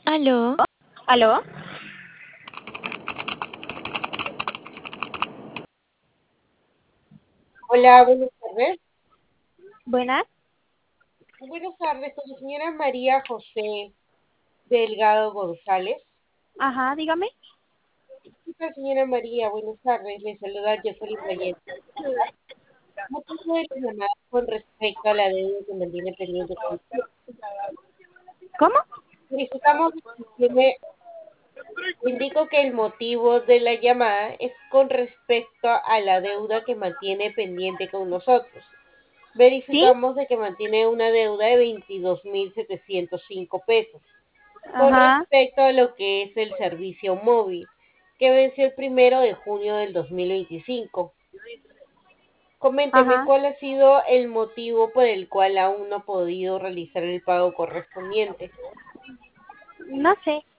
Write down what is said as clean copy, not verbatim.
Aló, ¿Aló? Hola, buenas tardes. Buenas. Buenas tardes, con la señora María José Delgado González. Ajá, dígame. ¿Qué tal, señora María? Buenas tardes. Le saluda Jocelyn Reyes. Motivo de la llamada con respecto a la deuda que mantiene pendiente con usted. ¿Cómo? Verificamos que tiene, indico que el motivo de la llamada es con respecto a la deuda que mantiene pendiente con nosotros. ¿Sí? Verificamos de que mantiene una deuda de 22.705 pesos. Con Ajá, respecto a lo que es el servicio móvil, que venció el 1 de junio del 2025. Coménteme ajá. cuál ha sido el motivo por el cual aún no ha podido realizar el pago correspondiente. No sé.